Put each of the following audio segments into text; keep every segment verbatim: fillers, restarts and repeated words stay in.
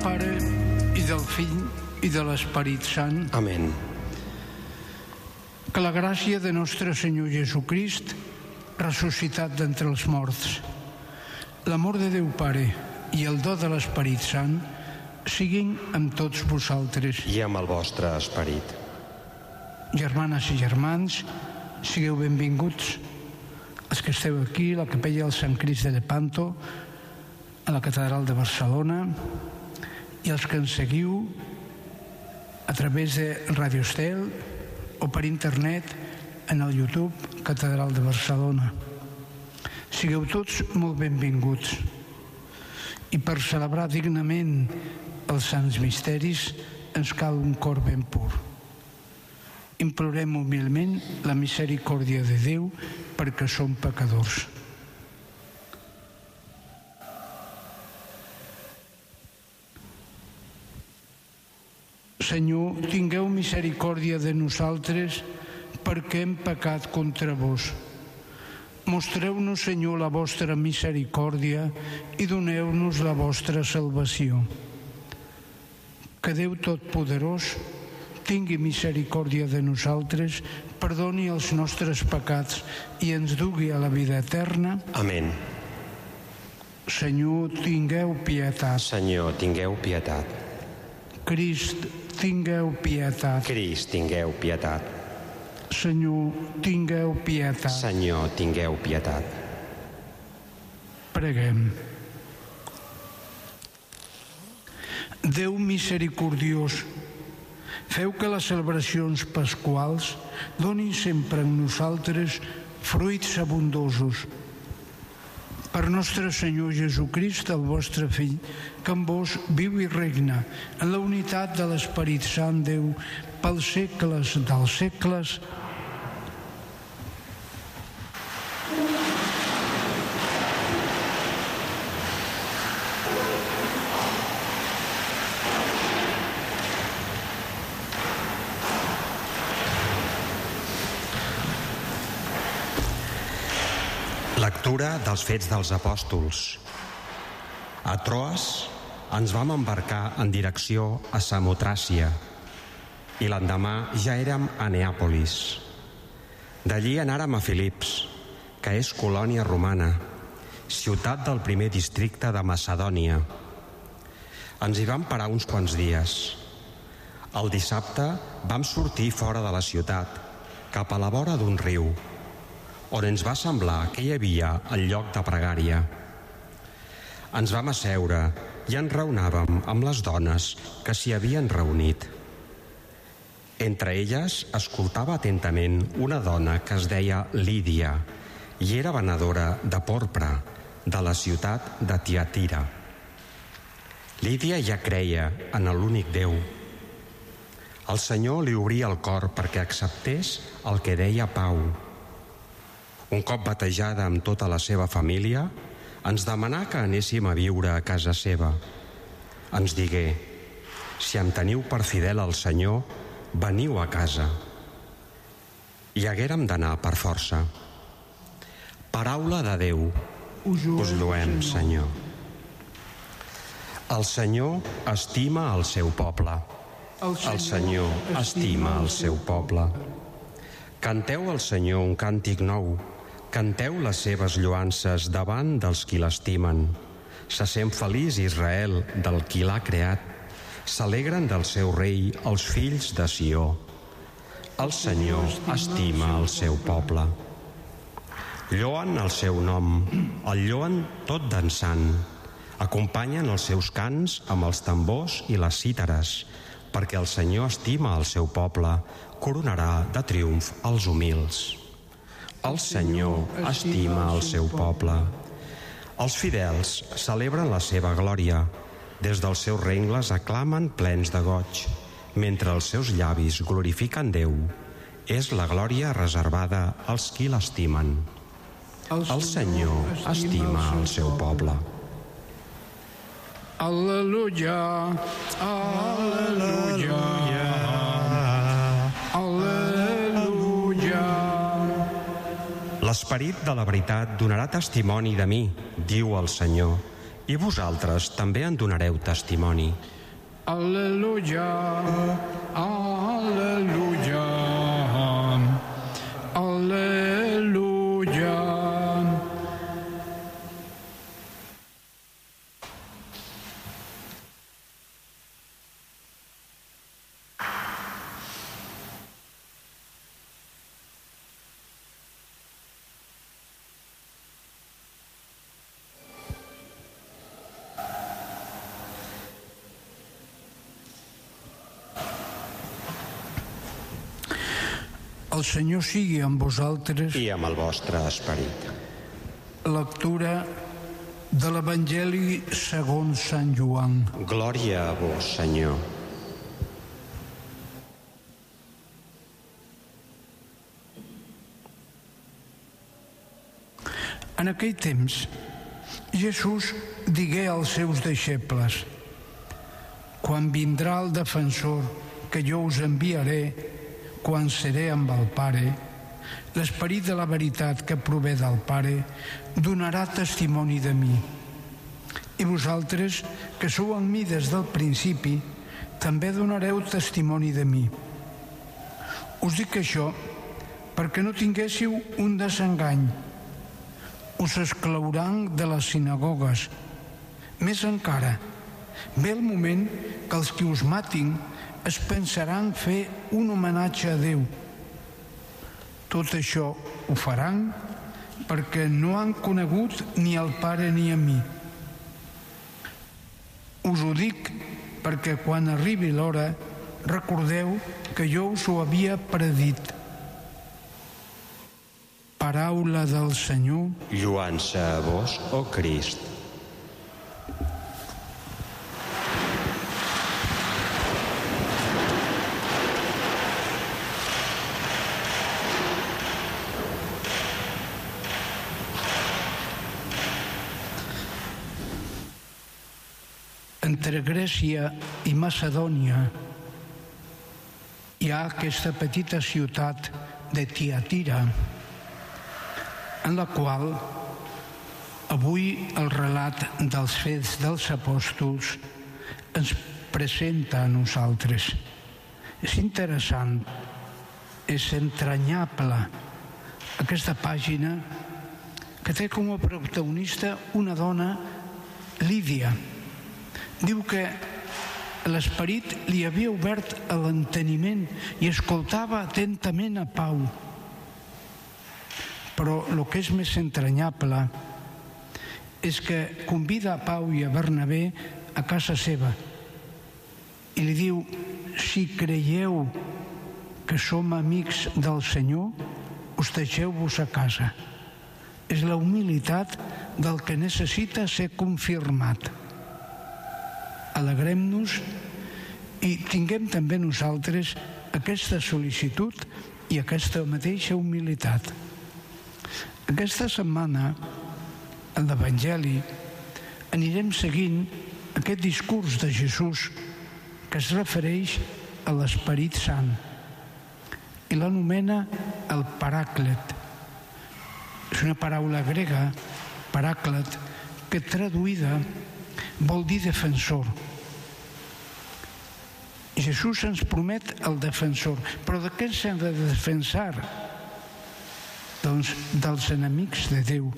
Pare, i del Fill, i de l'Esperit Sant. Amén. Que la gràcia de nostre Senyor Jesucrist, ressuscitat d'entre els morts, l'amor de Déu Pare i el do de l'Esperit Sant siguin amb tots vosaltres. I amb el vostre esperit. Germanes i germans, sigueu benvinguts els que esteu aquí a la capella del Sant Crist de Lepanto, a la Catedral de Barcelona, i els que ens seguiu a través de Radio Estel o per internet en el YouTube Catedral de Barcelona. Sigueu tots molt benvinguts. I per celebrar dignament els sants misteris ens cal un cor ben pur. Implorem humilment la misericòrdia de Déu perquè som pecadors. Senyor, tingueu misericòrdia de nosaltres perquè hem pecat contra vos. Mostreu-nos, Senyor, la vostra misericòrdia i doneu-nos la vostra salvació. Que Déu Totpoderós tingui misericòrdia de nosaltres, perdoni els nostres pecats i ens dugui a la vida eterna. Amén. Senyor, tingueu pietat. Senyor, tingueu pietat. Crist, tingueu pietat. Crist, tingueu pietat. Senyor, tingueu pietat. Senyor, tingueu pietat. Preguem. Déu misericordiós, feu que les celebracions pasquals donin sempre en nosaltres fruits abundosos. Per nostre Senyor Jesucrist, el vostre Fill, que amb vos viu i regna en la unitat de l'Esperit Sant Déu pels segles dels segles. Lectura dels Fets dels Apòstols. A Troas ens vam embarcar en direcció a Samotràcia i l'endemà ja érem a Neàpolis. D'allí anàrem a Filips, que és colònia romana, ciutat del primer districte de Macedònia. Ens hi vam parar uns quants dies. El dissabte vam sortir fora de la ciutat, cap a la vora d'un riu, on ens va semblar que hi havia el lloc de pregària. Ens vam asseure i enraonàvem amb les dones que s'hi havien reunit. Entre elles escoltava atentament una dona que es deia Lídia i era venedora de porpra de la ciutat de Tiatira. Lídia ja creia en l'únic Déu. El Senyor li obria el cor perquè acceptés el que deia Pau. Un cop batejada amb tota la seva família, ens demanà que anéssim a viure a casa seva. Ens digué: si em teniu per fidel al Senyor, veniu a casa. I haguérem d'anar per força. Paraula de Déu. Us loem, Senyor. El Senyor estima el seu poble. El Senyor estima el seu poble. Canteu al Senyor un càntic nou. Canteu les seves lloances davant dels qui l'estimen. Se sent feliç Israel del qui l'ha creat. S'alegren del seu rei els fills de Sió. El Senyor estima el seu poble. Lloen el seu nom, el lloen tot dansant. Acompanyen els seus cants amb els tambors i les cítares, perquè el Senyor estima el seu poble, coronarà de triomf els humils. El Senyor estima el seu poble. Els fidels celebren la seva glòria. Des dels seus rengles aclamen plens de goig, mentre els seus llavis glorifiquen Déu. És la glòria reservada als qui l'estimen. El Senyor estima el seu poble. Al·leluia, al·leluia, al·leluia. L'esperit de la veritat donarà testimoni de mi, diu el Senyor, i vosaltres també en donareu testimoni. Al·leluia, al·leluia, al·leluia. El Senyor sigui amb vosaltres. I amb el vostre esperit. Lectura de l'Evangeli segons Sant Joan. Glòria a vos, Senyor. En aquell temps, Jesús digué als seus deixebles: quan vindrà el defensor que jo us enviaré, quan seré amb el Pare, l'Esperit de la veritat que prové del Pare donarà testimoni de mi. I vosaltres, que sou amb mi des del principi, també donareu testimoni de mi. Us dic això perquè no tinguéssiu un desengany. Us exclouran de les sinagogues. Més encara, ve el moment que els qui us matin es pensaran fer un homenatge a Déu. Tot això ho faran perquè no han conegut ni el Pare ni a mi. Us ho dic perquè quan arribi l'hora recordeu que jo us ho havia predit. Paraula del Senyor. Lloança a vos, ó Crist. Entre Grècia i Macedònia hi ha aquesta petita ciutat de Tiatira, en la qual avui el relat dels Fets dels Apòstols ens presenta a nosaltres. És interessant, és entranyable aquesta pàgina que té com a protagonista una dona, Lídia. Diu que l'esperit li havia obert l'enteniment i escoltava atentament a Pau. Però el que és més entranyable és que convida a Pau i a Bernabé a casa seva i li diu: si creieu que som amics del Senyor, hostegeu-vos a casa. És la humilitat del que necessita ser confirmat. Alegrem-nos i tinguem també nosaltres aquesta sol·licitud i aquesta mateixa humilitat. Aquesta setmana, a l'Evangeli, anirem seguint aquest discurs de Jesús que es refereix a l'Esperit Sant i l'anomena el Paràclet. És una paraula grega, paràclet, que traduïda vol dir defensor. Jesús ens promet el defensor, però de què s'ha de defensar? Doncs dels enemics de Déu.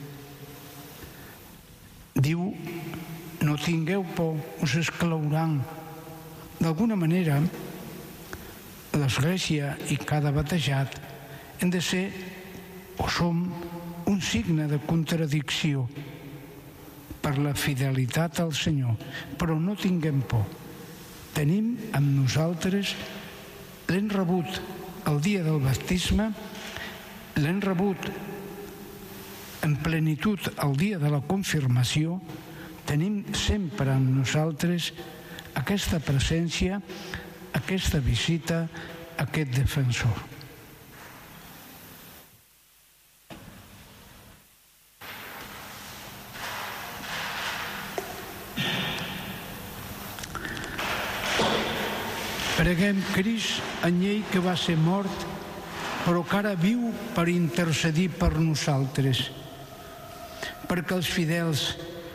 Diu: no tingueu por, us exclouran. D'alguna manera, l'Església i cada batejat hem de ser o som un signe de contradicció per la fidelitat al Senyor, però no tinguem por. Tenim amb nosaltres, l'hem rebut el dia del baptisme, l'hem rebut en plenitud el dia de la confirmació, tenim sempre amb nosaltres aquesta presència, aquesta visita, aquest defensor. Preguem Crist, anyell que va ser mort, però que ara viu per intercedir per nosaltres, perquè els fidels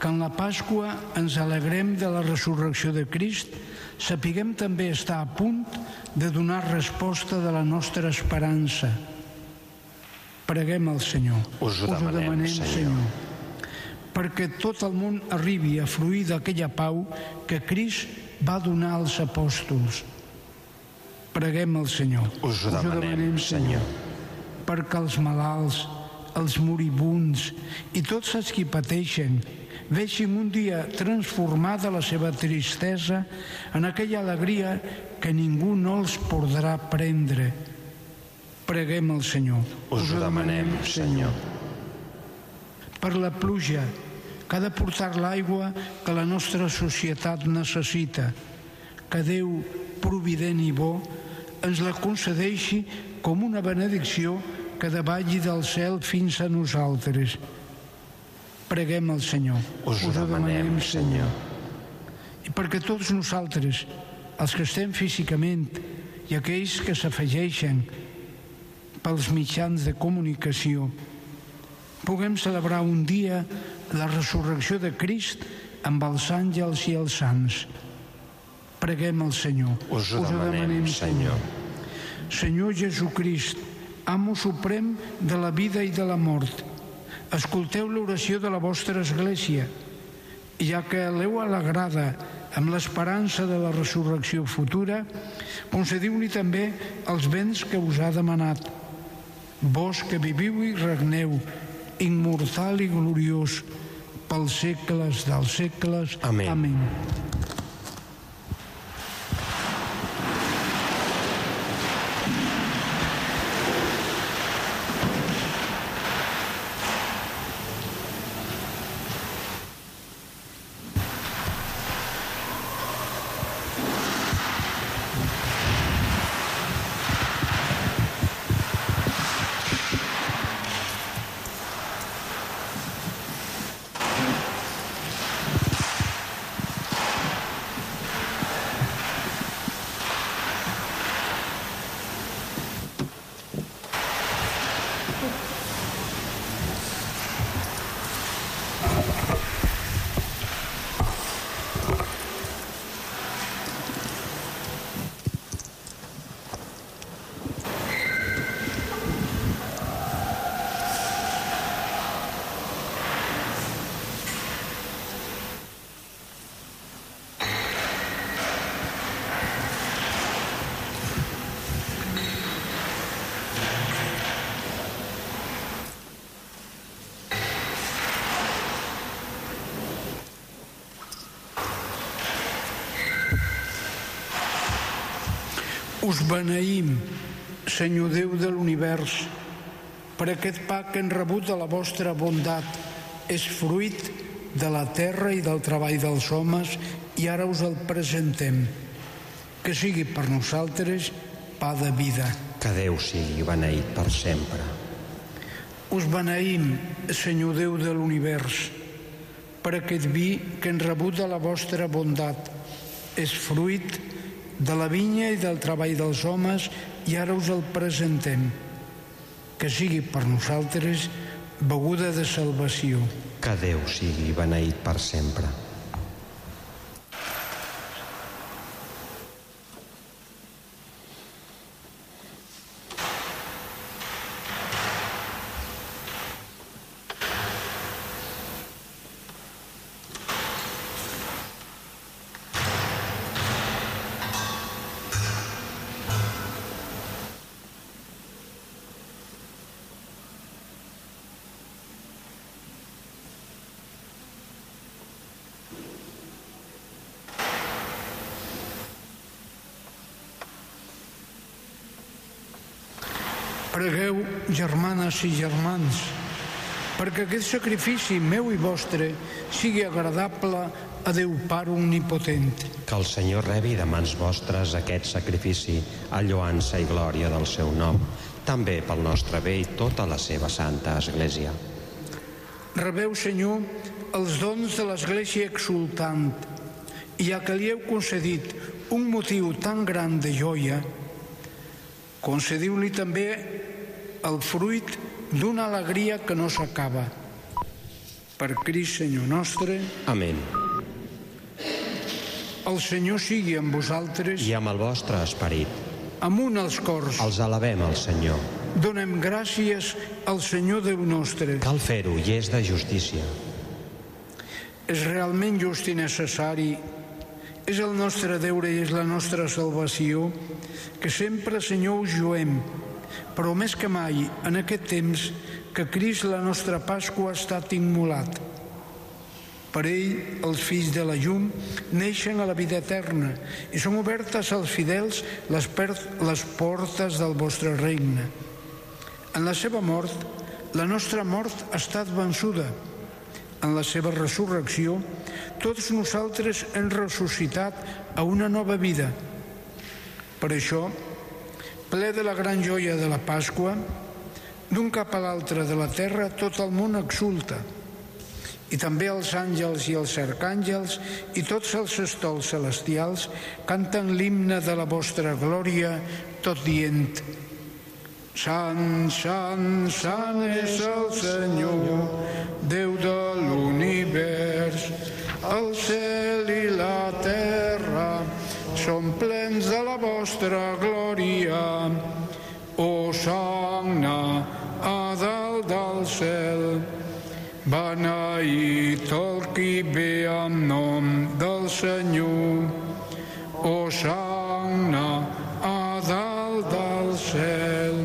que en la Pasqua ens alegrem de la resurrecció de Crist, sapiguem també estar a punt de donar resposta de la nostra esperança. Preguem al Senyor. Us ho demanem, Senyor. Perquè tot el món arribi a fruir d'aquella pau que Crist va donar als apòstols. Preguem al Senyor. Us ho demanem, Senyor. Perquè els malalts, els moribunds i tots els qui pateixen vegin un dia transformada la seva tristesa en aquella alegria que ningú no els podrà prendre. Preguem al Senyor. Us ho demanem, Senyor. Per la pluja, que ha de portar l'aigua que la nostra societat necessita, que Déu, provident i bo, ens la concedeixi com una benedicció que davalli del cel fins a nosaltres. Preguem al Senyor. Us ho demanem, Senyor. I perquè tots nosaltres, els que estem físicament i aquells que s'afegeixen pels mitjans de comunicació, puguem celebrar un dia la resurrecció de Crist amb els àngels i els sants. Preguem al Senyor. Us ho demanem, Senyor. Senyor Jesucrist, amo suprem de la vida i de la mort, escolteu l'oració de la vostra Església, ja que l'heu alegrada amb l'esperança de la resurrecció futura, concediu-li també els béns que us ha demanat. Vós que viviu i regneu, immortal i gloriós, pels segles dels segles. Amén. Amén. Us beneïm, Senyor Déu de l'univers, per aquest pa que hem rebut de la vostra bondat. És fruit de la terra i del treball dels homes i ara us el presentem. Que sigui per nosaltres pa de vida. Que Déu sigui beneït per sempre. Us beneïm, Senyor Déu de l'univers, per aquest vi que hem rebut de la vostra bondat. És fruit de la vinya i del treball dels homes i ara us el presentem. Que sigui per nosaltres beguda de salvació. Que Déu sigui beneït per sempre. Pregueu, germanes i germans, perquè aquest sacrifici meu i vostre sigui agradable a Déu Pare Omnipotent. Que el Senyor rebi de mans vostres aquest sacrifici a lloança i glòria del seu nom, també pel nostre bé i tota la seva santa Església. Rebeu, Senyor, els dons de l'Església exultant, i ja que li heu concedit un motiu tan gran de joia, concediu-li també el fruit d'una alegria que no s'acaba. Per Crist Senyor nostre. Amén. El Senyor sigui amb vosaltres. I amb el vostre esperit. Amunt els cors. Els alabem al Senyor. Donem gràcies al Senyor Déu nostre. Cal fer-ho i és de justícia. És realment just i necessari. És el nostre deure i és la nostra salvació que sempre, Senyor, us lluem, però més que mai, en aquest temps que Crist, la nostra Pasqua, ha estat immolat. Per ell, els fills de la llum neixen a la vida eterna i són obertes als fidels les, per- les portes del vostre regne. En la seva mort, la nostra mort ha estat vençuda. En la seva resurrecció, tots nosaltres hem ressuscitat a una nova vida. Per això, ple de la gran joia de la Pasqua, d'un cap a l'altre de la terra tot el món exulta. I també els àngels i els arcàngels i tots els estols celestials canten l'himne de la vostra glòria, tot dient: Sant, sant, sant és el Senyor, Déu de l'univers. El cel i la terra són plens de la vostra glòria. Hosanna a dalt del cel. Beneït el qui ve en nom del Senyor. Hosanna a dalt del cel.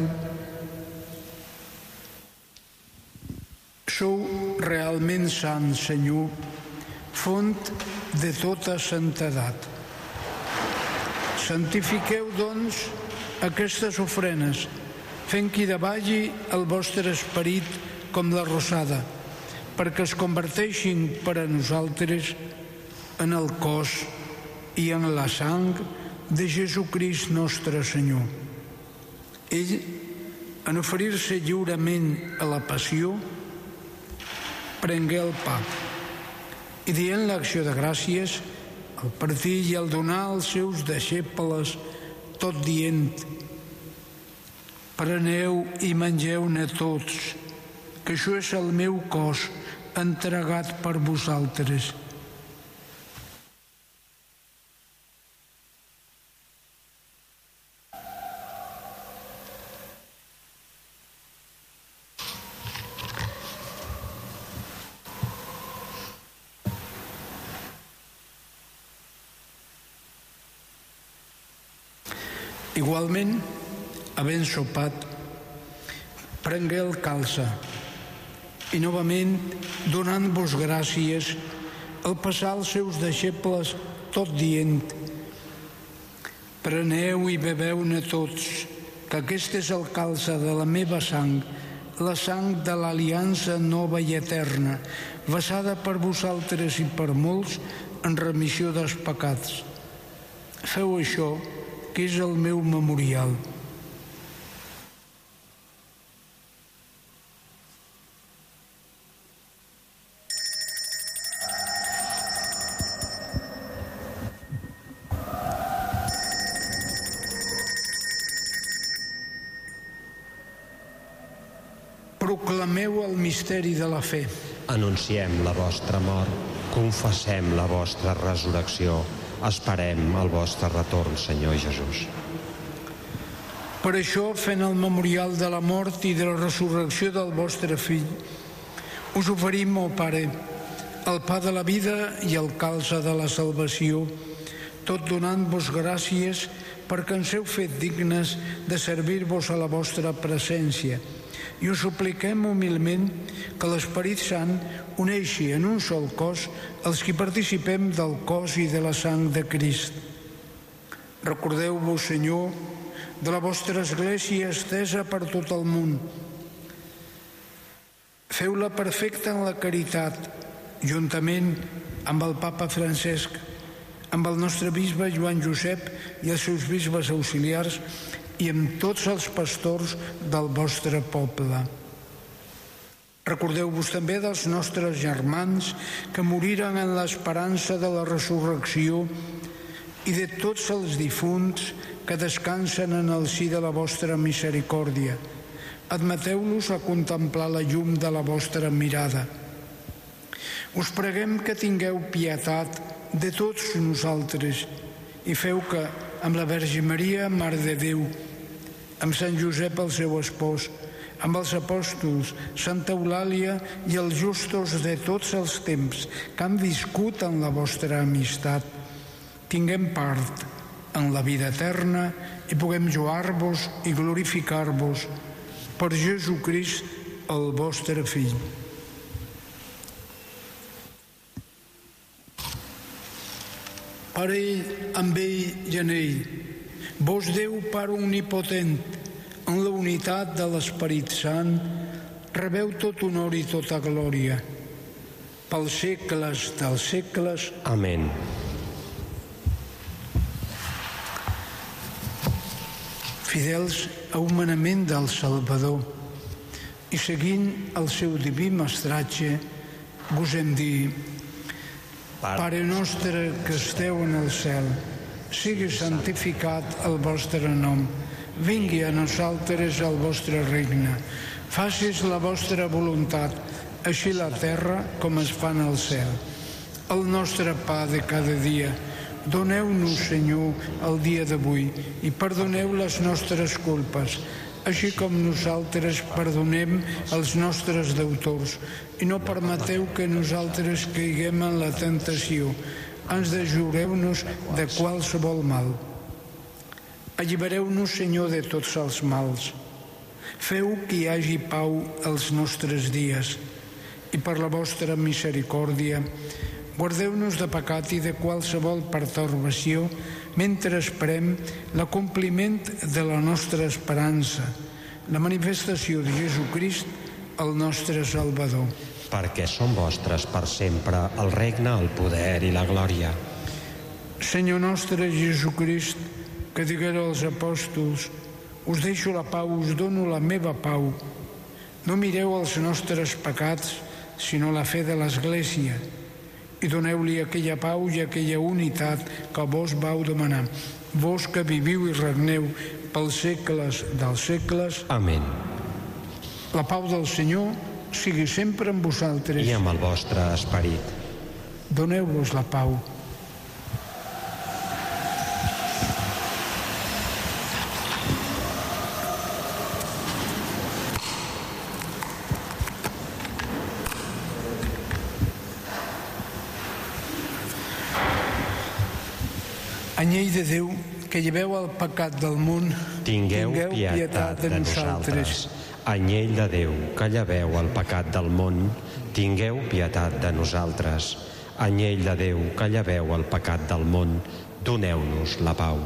Sou realment sant, Senyor, font de tota santedat. Santifiqueu, doncs, aquestes ofrenes, fent que hi davalli el vostre esperit com la rosada, perquè es converteixin per a nosaltres en el cos i en la sang de Jesucrist nostre Senyor. Ell, en oferir-se lliurement a la passió, prengué el pa i, dient l'acció de gràcies, el partí i el donar als seus deixebles, tot dient: Preneu i mengeu-ne tots, que això és el meu cos entregat per vosaltres. Igualment, havent sopat, prengué el calze i novament, donant-vos gràcies, el passà als seus deixebles, tot dient: Preneu i beveu-ne tots, que aquest és el calze de la meva sang, la sang de l'aliança nova i eterna, vessada per vosaltres i per molts en remissió dels pecats. Feu això, que és el meu memorial. Proclameu el misteri de la fe. Anunciem la vostra mort, confessem la vostra resurrecció, esperem el vostre retorn, Senyor Jesús. Per això, fent el memorial de la mort i de la resurrecció del vostre Fill, us oferim, ó Pare, el pa de la vida i el calze de la salvació, tot donant-vos gràcies perquè ens heu fet dignes de servir-vos a la vostra presència. I us supliquem humilment que l'Esperit Sant uneixi en un sol cos els qui participem del cos i de la sang de Crist. Recordeu-vos, Senyor, de la vostra Església estesa per tot el món. Feu-la perfecta en la caritat, juntament amb el Papa Francesc, amb el nostre bisbe Joan Josep i els seus bisbes auxiliars i amb tots els pastors del vostre poble. Recordeu-vos també dels nostres germans que moriren en l'esperança de la resurrecció i de tots els difunts que descansen en el si de la vostra misericòrdia. Admeteu-los a contemplar la llum de la vostra mirada. Us preguem que tingueu pietat de tots nosaltres i feu que, amb la Verge Maria, Mare de Déu, amb Sant Josep, el seu espòs, amb els apòstols, Santa Eulàlia i els justos de tots els temps que han viscut en la vostra amistat, tinguem part en la vida eterna i puguem lloar-vos i glorificar-vos per Jesucrist, el vostre Fill. Per ell, amb ell i en ell, vos Déu Pare omnipotent, en la unitat de l'Esperit Sant, rebeu tot honor i tota glòria, pels segles dels segles. Amén. Fidels a un manament del Salvador i seguint el seu diví mestratge, gosem dir: Pare nostre que esteu en el cel, sigui santificat el vostre nom, vingui a nosaltres el vostre regne, facis la vostra voluntat, així la terra com es fa en el cel. El nostre pa de cada dia, doneu-nos, Senyor, el dia d'avui, i perdoneu les nostres culpes, així com nosaltres perdonem els nostres deutors, i no permeteu que nosaltres caiguem en la tentació, ens deslliureu-nos de qualsevol mal. Allibereu-nos, Senyor, de tots els mals. Feu que hi hagi pau als nostres dies, i per la vostra misericòrdia guardeu-nos de pecat i de qualsevol pertorbació, mentre esperem l'acompliment de la nostra esperança, la manifestació de Jesucrist, el nostre Salvador. Perquè són vostres per sempre el regne, el poder i la glòria. Senyor nostre Jesucrist, que digueu als apòstols: us deixo la pau, us dono la meva pau. No mireu els nostres pecats, sinó la fe de l'Església, i doneu-li aquella pau i aquella unitat que vos vau demanar, vos que viviu i regneu pels segles dels segles. Amén. La pau del Senyor sigui sempre amb vosaltres. I amb el vostre esperit. Doneu-vos la pau. Anyell de Déu, que lleveu el pecat del món, tingueu, tingueu pietat, pietat de, de nosaltres. nosaltres. Anyell de Déu, que lleveu el pecat del món, tingueu pietat de nosaltres. Anyell de Déu, que lleveu el pecat del món, doneu-nos la pau.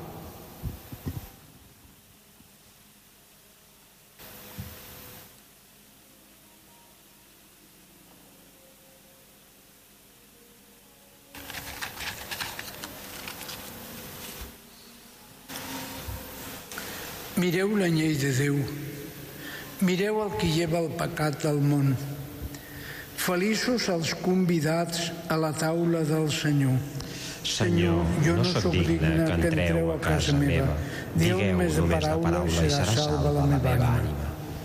Mireu l'anyell de Déu, mireu el que lleva el pecat del món. Feliços els convidats a la taula del Senyor. Senyor, jo no sóc digne que entreu a casa meva. Digueu només de paraula i serà salva la meva ànima.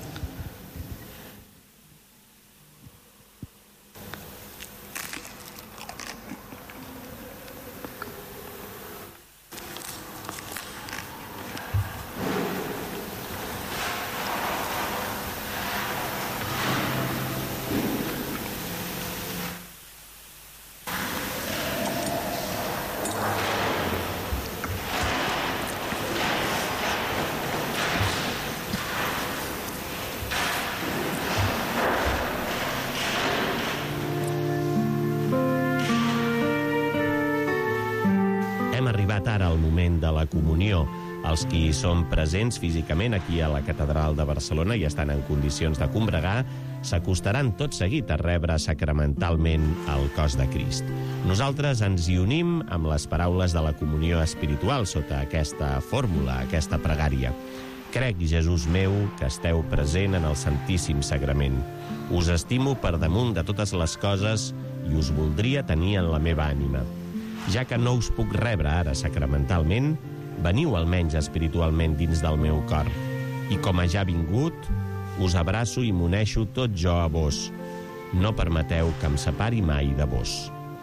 Ara el moment de la comunió. Els qui són presents físicament aquí a la Catedral de Barcelona i estan en condicions de combregar s'acostaran tot seguit a rebre sacramentalment el cos de Crist. Nosaltres ens hi unim amb les paraules de la comunió espiritual sota aquesta fórmula, aquesta pregària. Crec, Jesús meu, que esteu present en el Santíssim Sagrament. Us estimo per damunt de totes les coses i us voldria tenir en la meva ànima. Ja que no us puc rebre ara sacramentalment, veniu almenys espiritualment dins del meu cor. I com a ja vingut, us abraço i m'uneixo tot jo a vos. no permeteu que em separi mai de vos.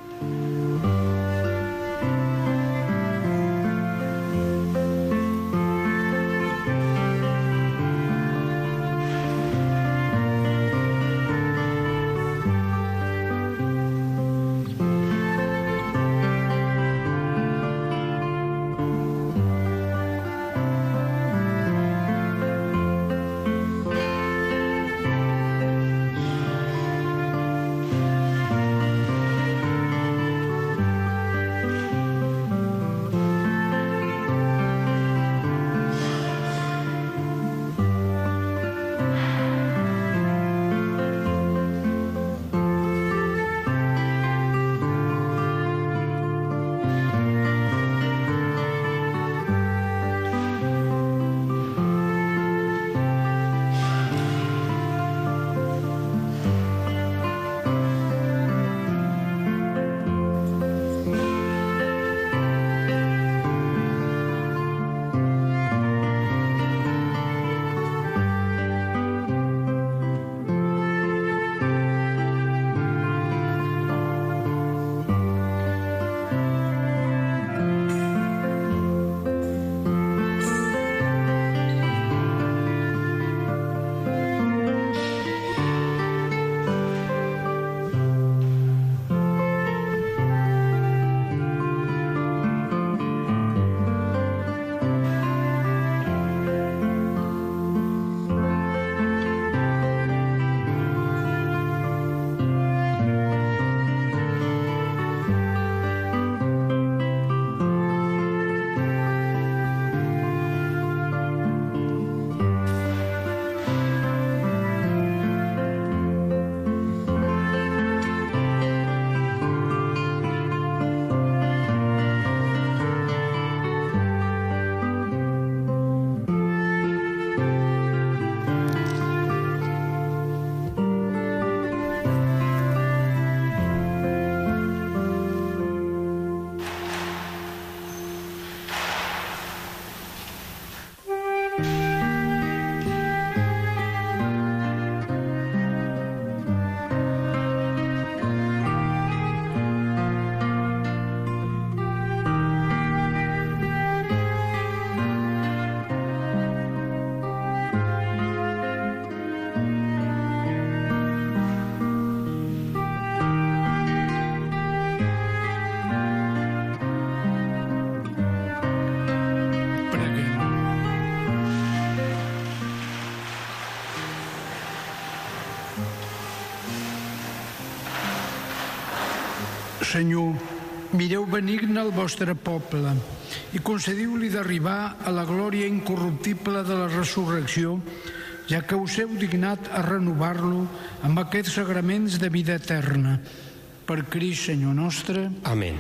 Senyor, mireu benigne el vostre poble i concediu-li d'arribar a la glòria incorruptible de la resurrecció, ja que us heu dignat a renovar-lo amb aquests sagraments de vida eterna. Per Crist, Senyor nostre. Amén.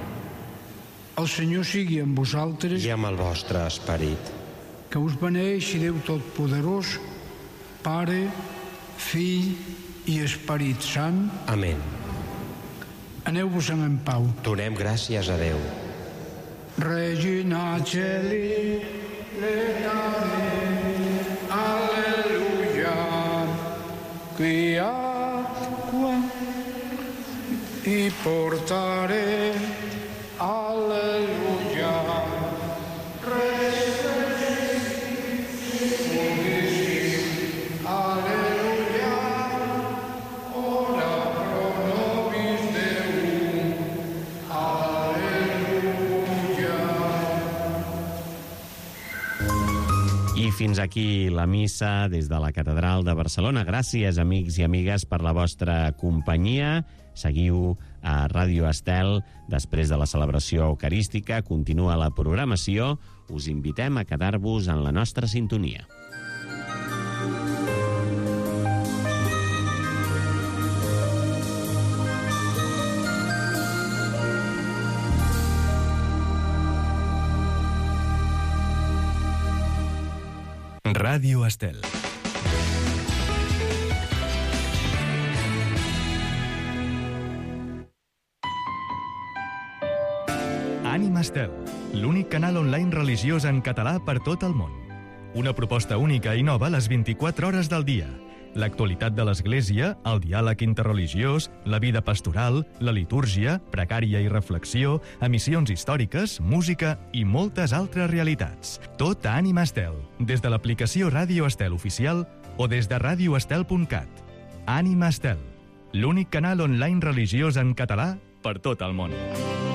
El Senyor sigui amb vosaltres. I amb el vostre esperit. Que us beneeixi Déu Totpoderós, Pare, Fill i Esperit Sant. Amén. Aneu-vos-en en pau. Donem gràcies a Déu. Regina Celi, letare, alleluia, quia qua i portare, alleluia, fins aquí la missa des de la Catedral de Barcelona. Gràcies, amics i amigues, per la vostra companyia. Seguiu a Ràdio Estel. Després de la celebració eucarística, continua la programació. Us invitem a quedar-vos en la nostra sintonia. Ràdio Estel. Ànima Estel, l'únic canal online religiós en català per tot el món. Una proposta única i nova a les vint-i-quatre hores del dia. l'actualitat de l'Església, el diàleg interreligiós, la vida pastoral, la litúrgia, precària i reflexió, emissions històriques, música i moltes altres realitats. Tot a Ànima Estel, des de l'aplicació Ràdio Estel Oficial o des de radio estel punt cat. Ànima Estel, l'únic canal online religiós en català per tot el món.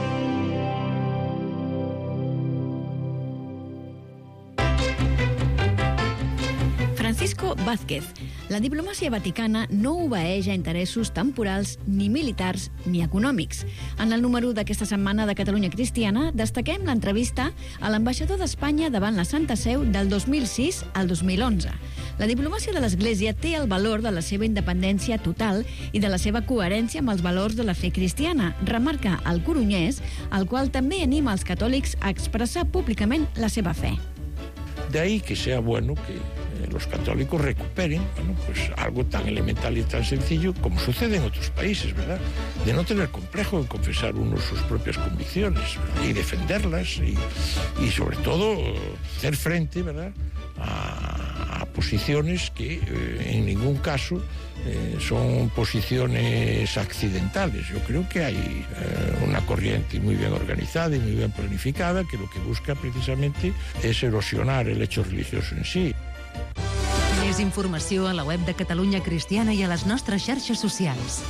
Francisco Vázquez. La diplomàcia vaticana no obeeix a interessos temporals, ni militars, ni econòmics. En el número d'aquesta setmana de Catalunya Cristiana destaquem l'entrevista a l'ambaixador d'Espanya davant la Santa Seu del dos mil sis al dos mil onze. La diplomàcia de l'Església té el valor de la seva independència total i de la seva coherència amb els valors de la fe cristiana, remarca el corunyès, el qual també anima els catòlics a expressar públicament la seva fe. De ahí que sea bueno que los católicos recuperen, bueno, pues algo tan elemental y tan sencillo como sucede en otros países, ¿verdad? De no tener complejo en confesar uno sus propias convicciones, ¿verdad? Y defenderlas y, y sobre todo hacer frente, ¿verdad?, a, a posiciones que eh, en ningún caso eh, son posiciones accidentales. Yo creo que hay eh, una corriente muy bien organizada y muy bien planificada que lo que busca precisamente es erosionar el hecho religioso en sí. Més informació a la web de Catalunya Cristiana i a les nostres xarxes socials.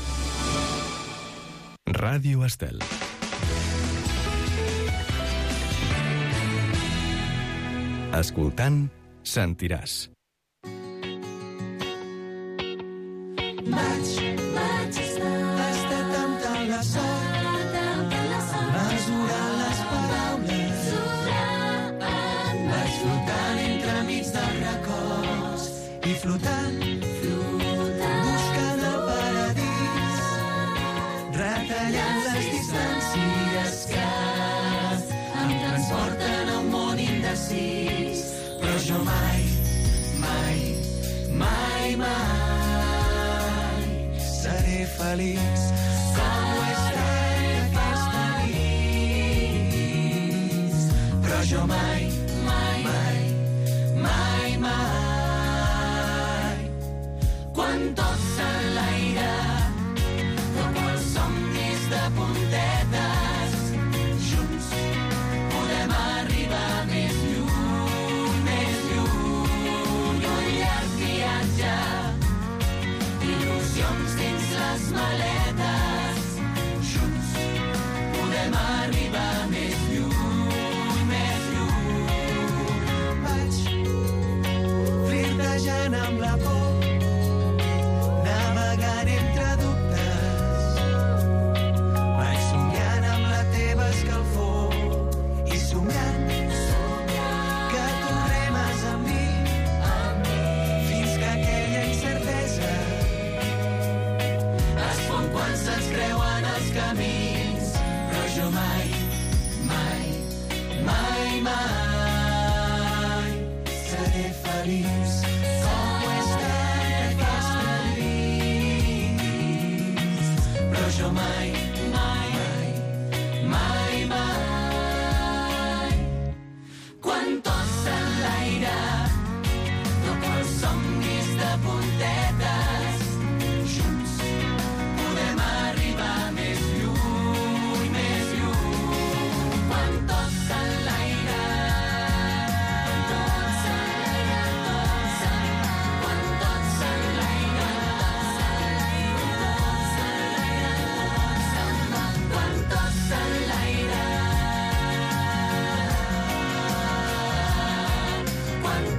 Ràdio Estel. Escoltant, sentiràs. Vaig, vaig estar temptant la sort, mesurant les paraules, vaig flotant entre mig dels records i flotant, buscant el paradís, retallant les distàncies que em transporten a un món indecís. Però jo mai, mai, mai, mai seré feliç com ho he estat aquesta nit. Però jo mai, mai, mai, mai, mai, quan tot s'enlaira, com els somnis de puntetes, junts podem arribar més lluny, més lluny. Un llarg viatge, il·lusions dins les maletes, junts podem arribar més lluny, més lluny. Vaig flirtejant amb la por, navegant entre dubtes, vaig somiant amb la teva escalfor i somiant que tu remes amb mi, fins que aquella incertesa es fon quan se'ns creuen els camins. Però jo mai, mai, mai, mai seré feliç com ho he estat aquesta nit. Però jo mai, mai, mai, mai, mai, quan tot s'enlaira, com els somnis de puntetes, junts podem arribar més lluny, més lluny. Quan tot s'enlaira, quan tot s'enlaira, quan tot s'enlaira, quan tot s'enlaira, quan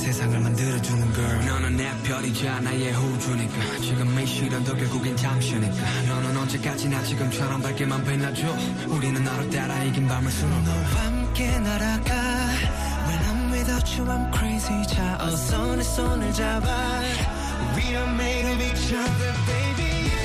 세상을 만들어주는 girl. 너는 내 별이자 나의 호주니까 지금 이 시련도 결국엔 잠시니까 너는 언제까지나 지금처럼 밝게만 빛나줘. 우리는 너를 따라 이긴 밤을 수놓고 너와 함께 날아가. When I'm without you I'm crazy. 자 어서 내 손을 잡아. We are made of each other baby.